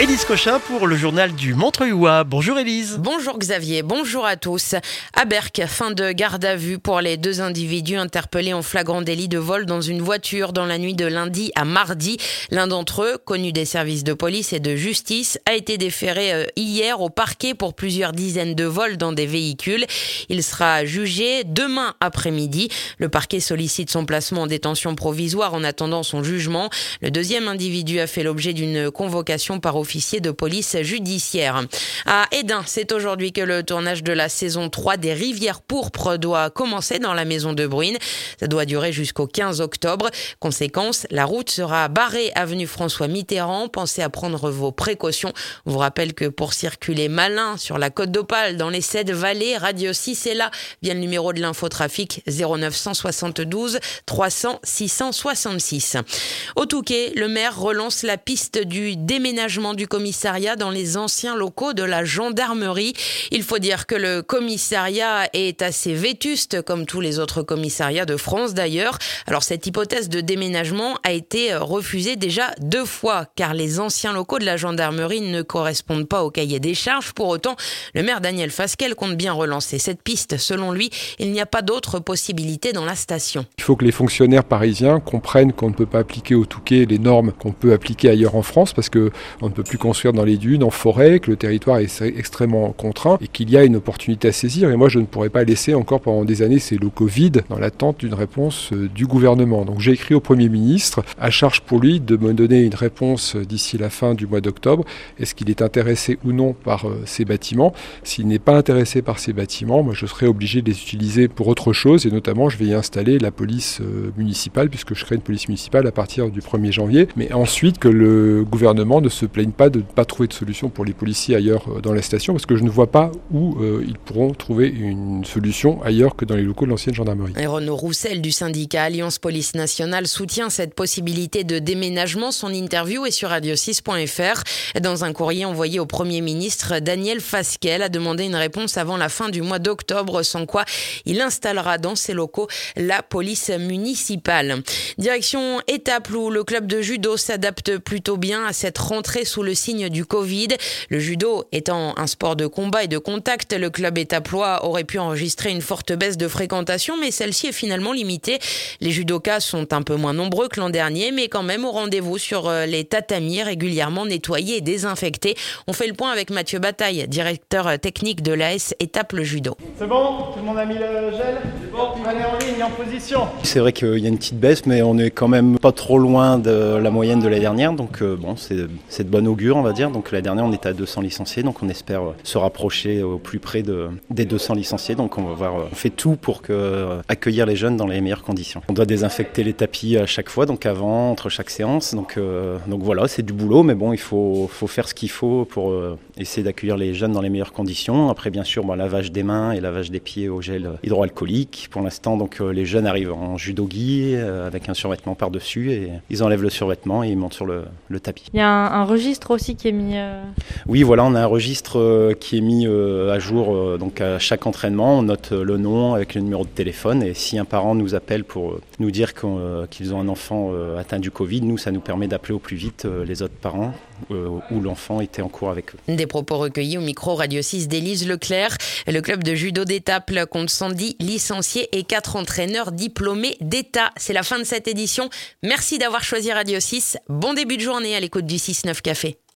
Élise Cochin pour le journal du Montreuillois. Bonjour Élise. Bonjour Xavier, bonjour à tous. À Berck, fin de garde à vue pour les deux individus interpellés en flagrant délit de vol dans une voiture dans la nuit de lundi à mardi. L'un d'entre eux, connu des services de police et de justice, a été déféré hier au parquet pour plusieurs dizaines de vols dans des véhicules. Il sera jugé demain après-midi. Le parquet sollicite son placement en détention provisoire en attendant son jugement. Le deuxième individu a fait l'objet d'une convocation par officier de police judiciaire. À Hesdin, c'est aujourd'hui que le tournage de la saison 3 des Rivières pourpres doit commencer dans la maison de Bruine. Ça doit durer jusqu'au 15 octobre. Conséquence, la route sera barrée avenue François Mitterrand. Pensez à prendre vos précautions. On vous rappelle que pour circuler malin sur la Côte d'Opale, dans les 7 vallées, Radio 6 est là. Vient le numéro de l'infotrafic 0972 300 666. Au Touquet, le maire relance la piste du déménagement du commissariat dans les anciens locaux de la gendarmerie. Il faut dire que le commissariat est assez vétuste, comme tous les autres commissariats de France d'ailleurs. Alors cette hypothèse de déménagement a été refusée déjà 2 fois, car les anciens locaux de la gendarmerie ne correspondent pas au cahier des charges. Pour autant, le maire Daniel Fasquelle compte bien relancer cette piste. Selon lui, il n'y a pas d'autre possibilité dans la station. Il faut que les fonctionnaires parisiens comprennent qu'on ne peut pas appliquer au Touquet les normes qu'on peut appliquer ailleurs en France, parce qu'on ne peut plus construire dans les dunes, en forêt, que le territoire est extrêmement contraint et qu'il y a une opportunité à saisir. Et moi, je ne pourrais pas laisser encore pendant des années ces locaux vides dans l'attente d'une réponse du gouvernement. Donc j'ai écrit au Premier ministre, à charge pour lui de me donner une réponse d'ici la fin du mois d'octobre. Est-ce qu'il est intéressé ou non par ces bâtiments? S'il n'est pas intéressé par ces bâtiments, moi je serai obligé de les utiliser pour autre chose, et notamment je vais y installer la police municipale, puisque je crée une police municipale à partir du 1er janvier. Mais ensuite que le gouvernement ne se plaigne pas de ne pas trouver de solution pour les policiers ailleurs dans la station, parce que je ne vois pas où ils pourront trouver une solution ailleurs que dans les locaux de l'ancienne gendarmerie. Et Renaud Roussel du syndicat Alliance Police Nationale soutient cette possibilité de déménagement. Son interview est sur radio6.fr. Dans un courrier envoyé au Premier ministre, Daniel Fasquelle a demandé une réponse avant la fin du mois d'octobre, sans quoi il installera dans ses locaux la police municipale. Direction Étaples, où le club de judo s'adapte plutôt bien à cette rentrée sous le signe du Covid. Le judo étant un sport de combat et de contact, le club étaplois aurait pu enregistrer une forte baisse de fréquentation, mais celle-ci est finalement limitée. Les judokas sont un peu moins nombreux que l'an dernier, mais quand même au rendez-vous sur les tatamis, régulièrement nettoyés et désinfectés. On fait le point avec Mathieu Bataille, directeur technique de l'AS Étaples Judo. C'est bon? Tout le monde a mis le gel? C'est bon? Allez en ligne, en position. C'est vrai qu'il y a une petite baisse, mais on est quand même pas trop loin de la moyenne de l'année dernière, donc bon, c'est de bonne augure, on va dire. Donc l'année dernière, on était à 200 licenciés, donc on espère se rapprocher au plus près des 200 licenciés. Donc on va voir, on fait tout pour accueillir les jeunes dans les meilleures conditions. On doit désinfecter les tapis à chaque fois, donc avant, entre chaque séance. Donc voilà, c'est du boulot, mais bon, il faut faire ce qu'il faut pour essayer d'accueillir les jeunes dans les meilleures conditions. Après, bien sûr, lavage des mains et lavage des pieds au gel hydroalcoolique. Pour l'instant, donc les jeunes arrivent en judo-gi avec un survêtement par-dessus, et ils enlèvent le survêtement et ils montent sur le tapis. Il y a un registre aussi qui est mis... Oui, voilà, on a un registre qui est mis à jour donc à chaque entraînement. On note le nom avec le numéro de téléphone, et si un parent nous appelle pour nous dire qu'ils ont un enfant atteint du Covid, nous, ça nous permet d'appeler au plus vite les autres parents où l'enfant était en cours avec eux. Des propos recueillis au micro Radio 6 d'Élise Leclerc. Le club de judo d'Étaples compte 110 licenciés et 4 entraîneurs diplômés d'État. C'est la fin de cette édition. Merci d'avoir choisi Radio 6. Bon début de journée à l'écoute du 6-9 Café.